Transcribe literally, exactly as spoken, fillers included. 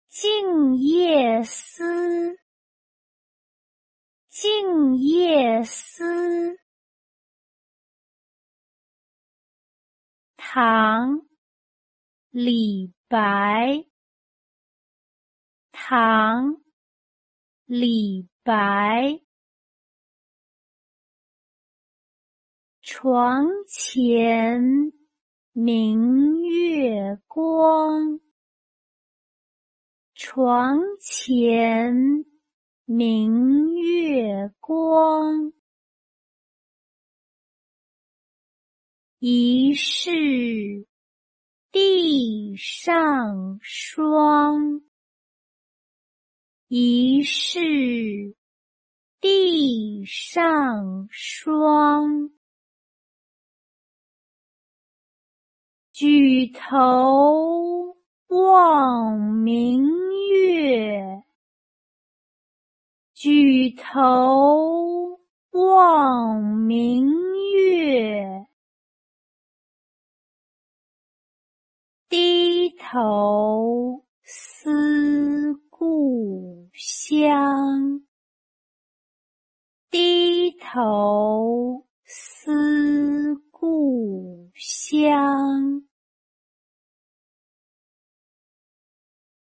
静夜思，静夜思。唐·李白。唐·李白。床前明月光，床前明月光。疑是地上霜，疑是地上霜。举头望明月，举头望明月。低头思故乡，低头思故乡。